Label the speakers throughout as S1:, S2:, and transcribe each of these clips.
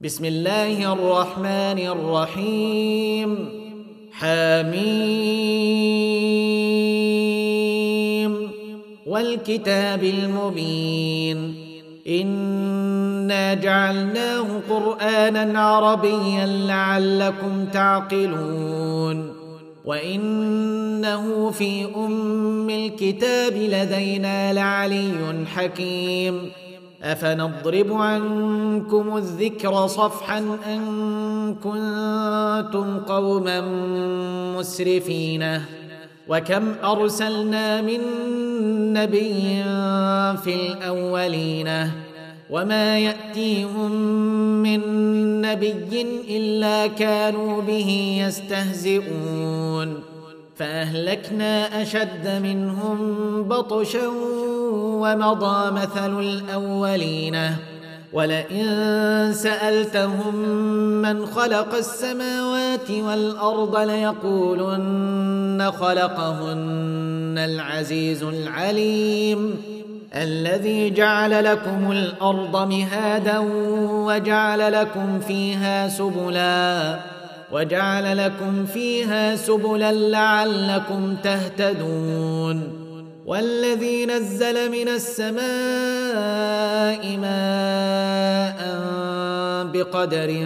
S1: بسم الله الرحمن الرحيم حميم والكتاب المبين إنا جعلناه قرآنا عربيا لعلكم تعقلون وإنه في أم الكتاب لدينا لعلي حكيم أفنضرب عنكم الذكر صفحا أن كنتم قوما مسرفين وكم أرسلنا من نبي في الأولين وما يأتيهم من نبي إلا كانوا به يستهزئون فأهلكنا أشد منهم بطشا ومضى مثل الأولين ولئن سألتهم من خلق السماوات والأرض ليقولن خلقهن العزيز العليم الذي جعل لكم الأرض مهادا وجعل لكم فيها سبلا لعلكم تهتدون والذي نزل من السماء ماء بقدر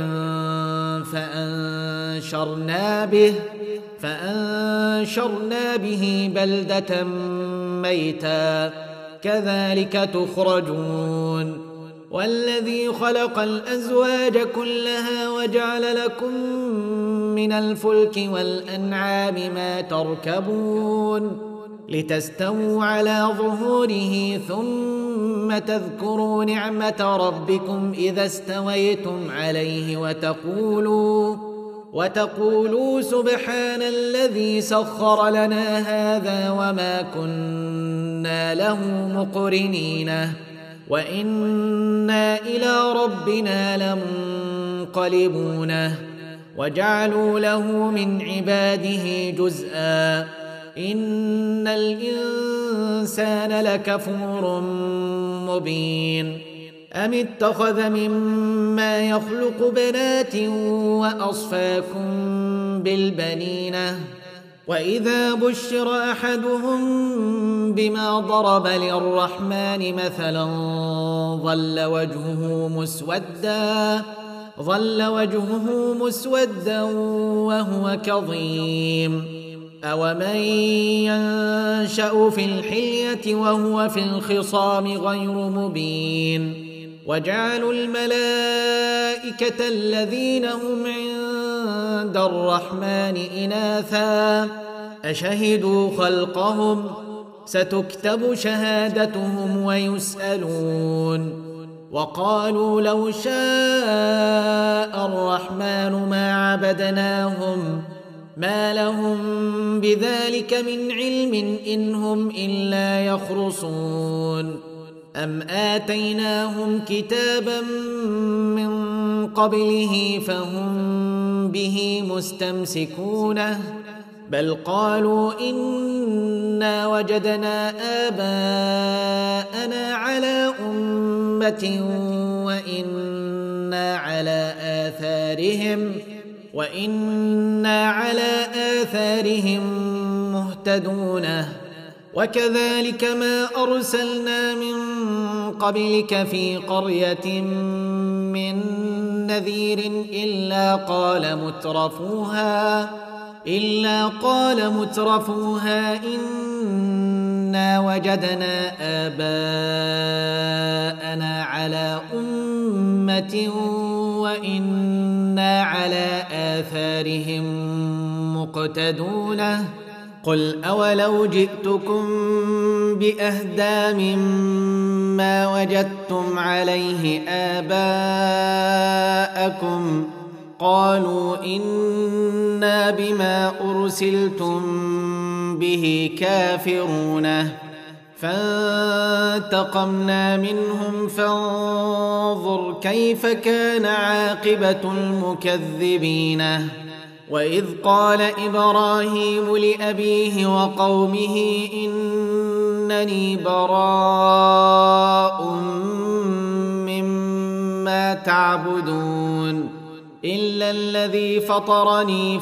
S1: فأنشرنا به بلدة ميتا كذلك تخرجون والذي خلق الأزواج كلها وجعل لكم من الفلك والأنعام ما تركبون لتستووا على ظهوره ثم تذكروا نعمة ربكم إذا استويتم عليه وتقولوا سبحان الذي سخر لنا هذا وما كنا له مقرنين وإنا إلى ربنا لمنقلبون وجعلوا له من عباده جزءا إن الإنسان لكفور مبين أم اتخذ مما يخلق بنات وأصفاكم بالبنين وإذا بشر أحدهم بما ضرب للرحمن مثلا ظل وجهه مسودا وهو كظيم أومن ينشأ في الحلية وهو في الخصام غير مبين وجعلوا الملائكة الذين هم عند الرحمن إناثا أشهدوا خلقهم ستكتب شهادتهم ويسألون وقالوا لو شاء الرحمن ما عبدناهم ما لهم بذلك من علم إن هم إلا يخرصون أم آتيناهم كتابا من قبله فهم به مستمسكون بل قالوا إنا وجدنا آباءنا على أمة وإنا على آثارهم مهتدون وكذلك ما أرسلنا من قبلك في قرية من نذير إلا قال مترفوها إنا وجدنا آباءنا على أمة وإنا على آثارهم مقتدون قل أولو جئتكم بأهدى مما وجدتم عليه آباءكم قالوا إنا بما أرسلتم به كافرون فانتقمنا منهم فانظر كيف كان عاقبة المكذبين وإذ قال إبراهيم لأبيه وقومه إنني براء ما تعبدون إلا الذي فطرني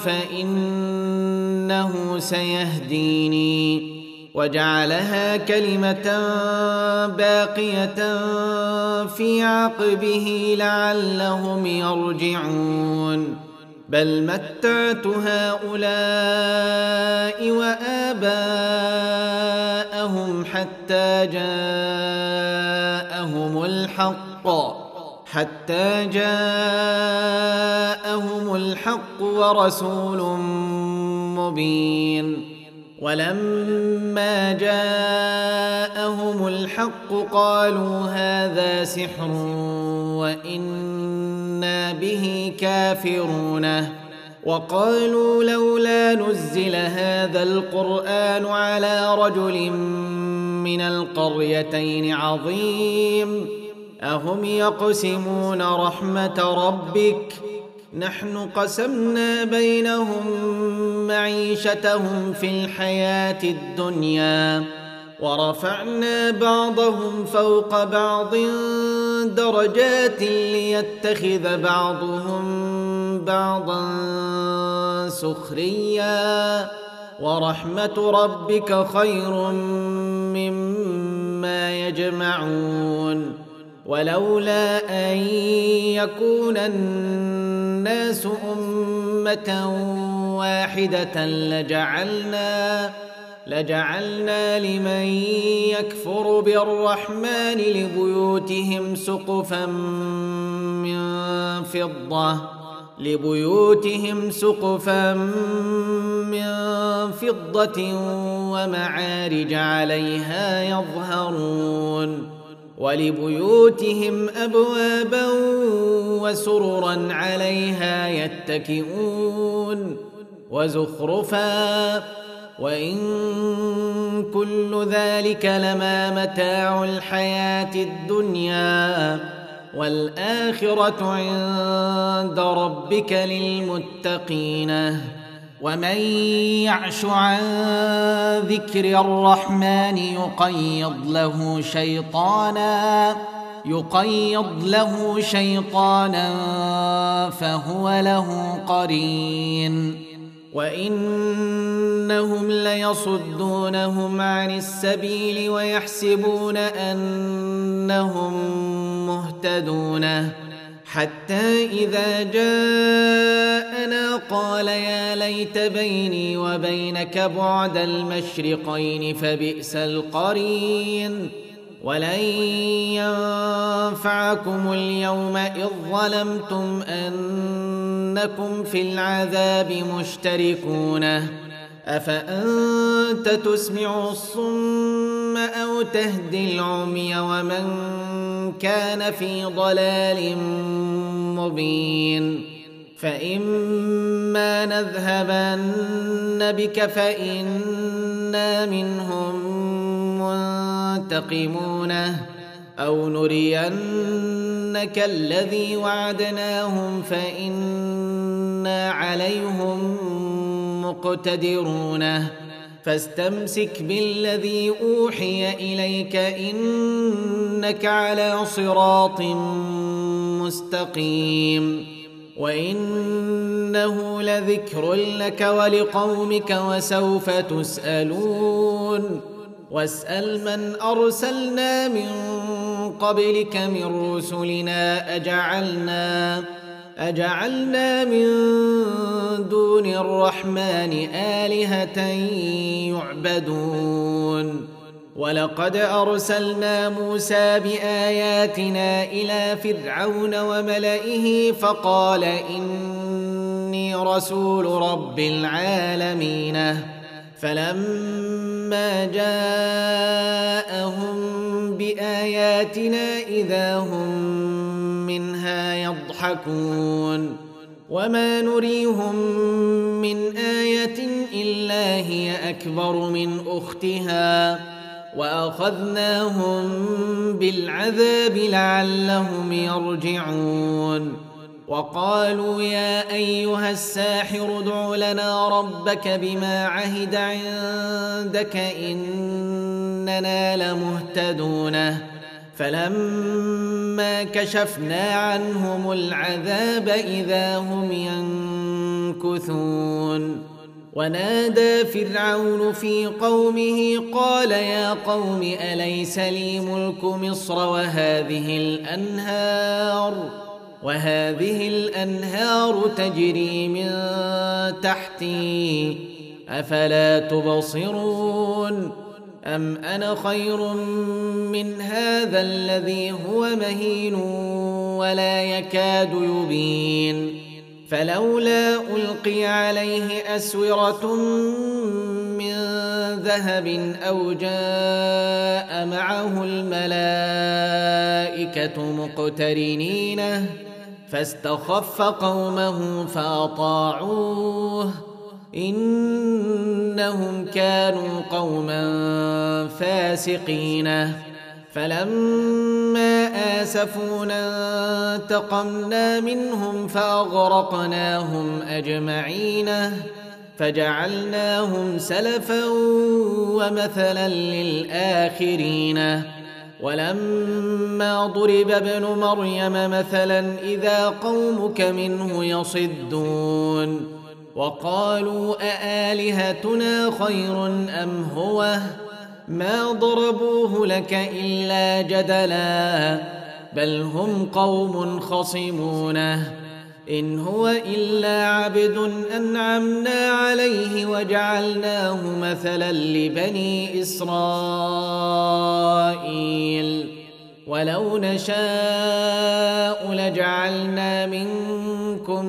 S1: فإنه سيهديني وجعلها كلمة باقية في عقبه لعلهم يرجعون بل متعت هؤلاء وآباءهم حتى جاءهم الحق ورسول مبين ولما جاءهم الحق قالوا هذا سحر وإنا به كافرون وقالوا لولا نزل هذا القرآن على رجل من القريتين عظيم أهم يقسمون رحمة ربك نحن قسمنا بينهم معيشتهم في الحياة الدنيا ورفعنا بعضهم فوق بعض درجات ليتخذ بعضهم بعضا سخريا ورحمة ربك خير مما يجمعون ولولا أن يكون الناس أمة واحدة لجعلنا لمن يكفر بالرحمن لبيوتهم سقفا من فضة ومعارج عليها يظهرون ولبيوتهم أبوابا وسررا عليها يتكئون وزخرفا وإن كل ذلك لما متاع الحياة الدنيا والآخرة عند ربك للمتقين ومن يعش عن ذكر الرحمن يقيض له شيطانا فهو له قرين وإنهم ليصدونهم عن السبيل ويحسبون أنهم مهتدون حتى إذا جاءنا قال يا ليت بيني وبينك بعد المشرقين فبئس القرين ولن ينفعكم اليوم إذ ظلمتم أنكم في العذاب مشتركون أفأنت تسمع الصم أو تهدي العمي ومن كان في ضلال مبين فإما نذهبن بك فإنا منهم منتقمون أو نرينك الذي وعدناهم فإنا عليهم مقتدرون فاستمسك بالذي أوحي إليك إنك على صراط مستقيم وإنه لذكر لك ولقومك وسوف تسألون واسأل من أرسلنا من قبلك من رسلنا أجعلنا من دون الرحمن آلهة يعبدون ولقد أرسلنا موسى بآياتنا إلى فرعون وملئه فقال إني رسول رب العالمين فلما جاءهم بآياتنا إذا هم منها يضحكون وما نريهم من آية إلا هي أكبر من أختها وأخذناهم بالعذاب لعلهم يرجعون وقالوا يا أيها الساحر ادع لنا ربك بما عهد عندك إننا لمهتدون فلما كشفنا عنهم العذاب إذا هم ينكثون ونادى فرعون في قومه قال يا قوم أليس لي ملك مصر وهذه الأنهار تجري من تحتي أفلا تبصرون أم أنا خير من هذا الذي هو مهين ولا يكاد يبين فلولا ألقي عليه أسورة من ذهب أو جاء معه الملائكة مقترنين فاستخف قومه فأطاعوه إنهم كانوا قوما فاسقين فلما آسفونا انتقمنا منهم فأغرقناهم أجمعين فجعلناهم سلفا ومثلا للآخرين ولما ضرب ابن مريم مثلا إذا قومك منه يصدون وقالوا أآلهتنا خير أم هو ما ضربوه لك إلا جدلا بل هم قوم خصمونه إن هو إلا عبد أنعمنا عليه وجعلناه مثلا لبني إسرائيل ولو نشاء لجعلنا منكم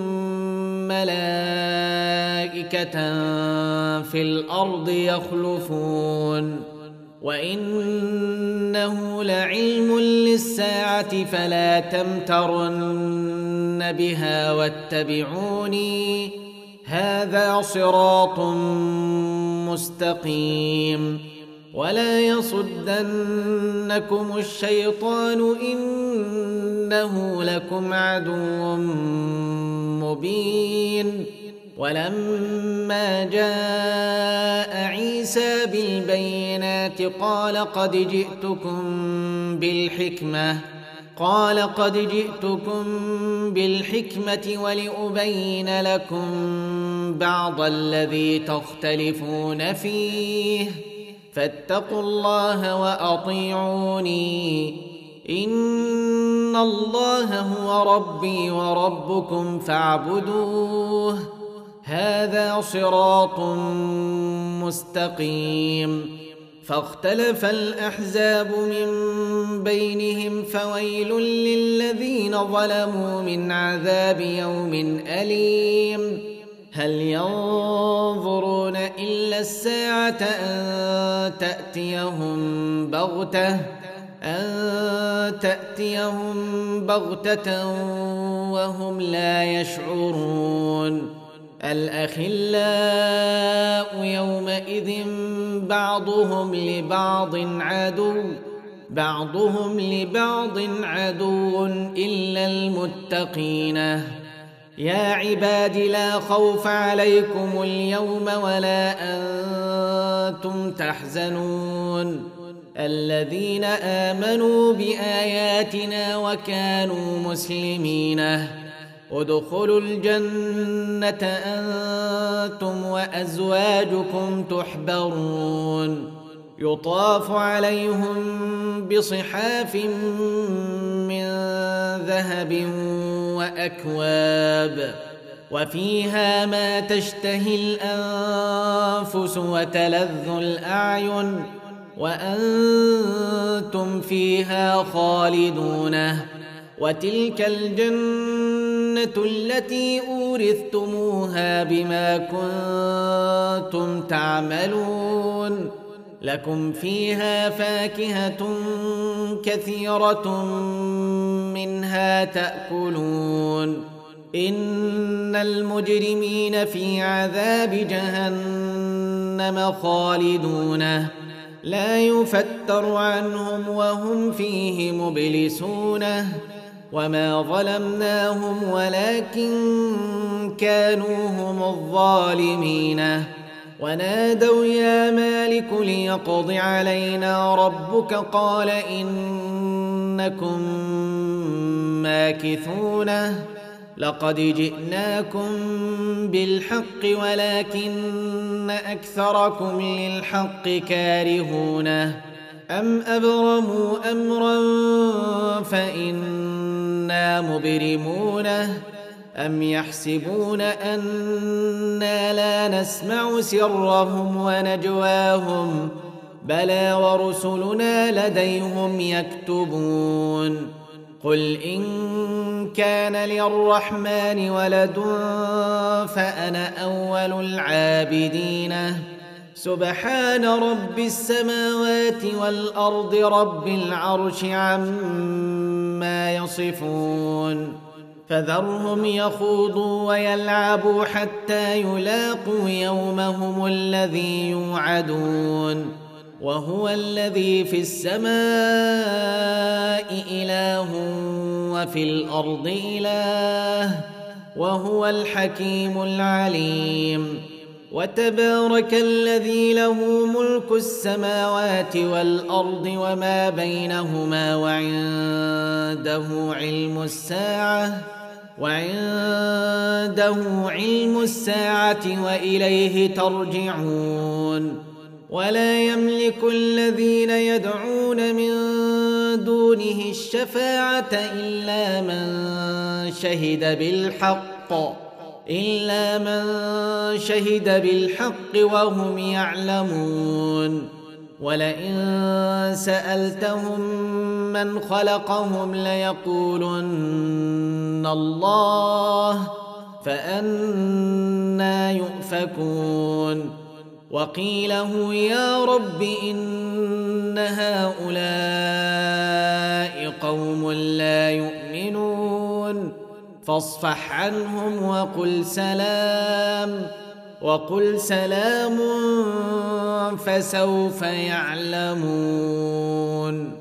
S1: ملائكة في الأرض يخلفون وإنه لعلم للساعة فلا تمترن بها واتبعوني هذا صراط مستقيم ولا يصدنكم الشيطان إنه لكم عدو مبين ولما جاء عيسى بالبينات قال قد جئتكم بالحكمة ولأبين لكم بعض الذي تختلفون فيه فاتقوا الله وأطيعوني إن الله هو ربي وربكم فاعبدوه هذا صراط مستقيم فاختلف الأحزاب من بينهم فويل للذين ظلموا من عذاب يوم أليم هل ينظرون إلا الساعة أن تأتيهم بغتة وهم لا يشعرون الأخلاء يومئذ بعضهم لبعض عدو إلا المتقين يا عباد لا خوف عليكم اليوم ولا أنتم تحزنون الذين آمنوا بآياتنا وكانوا مسلمين ادخلوا الجنة أنتم وأزواجكم تحبرون يطاف عليهم بصحاف من ذهب وأكواب وفيها ما تشتهي الأنفس وتلذ الأعين وأنتم فيها خالدون وتلك الجنة التي أورثتموها بما كنتم تعملون لكم فيها فاكهة كثيرة منها تأكلون إن المجرمين في عذاب جهنم خالدون لا يفتر عنهم وهم فيه مبلسون وما ظلمناهم ولكن كانوا هم الظالمين ونادوا يا مالك ليقض علينا ربك قال إن إنكم ماكثون لقد جئناكم بالحق ولكن أكثركم للحق كارهونه أم أبرموا أمرا فإنا مبرمونه أم يحسبون أنا لا نسمع سرهم ونجواهم بلى ورسلنا لديهم يكتبون قل إن كان للرحمن ولد فأنا أول العابدين سبحان رب السماوات والأرض رب العرش عما يصفون فذرهم يخوضوا ويلعبوا حتى يلاقوا يومهم الذي يوعدون وهو الذي في السماء إله وفي الأرض إله وهو الحكيم العليم وتبارك الذي له ملك السماوات والأرض وما بينهما وعنده علم الساعة وإليه ترجعون ولا يملك الذين يدعون من دونه الشفاعة إلا من شهد بالحق وهم يعلمون ولئن سألتهم من خلقهم ليقولن الله فأنى يؤفكون وقيله يا رب إن هؤلاء قوم لا يؤمنون فاصفح عنهم وقل سلام فسوف يعلمون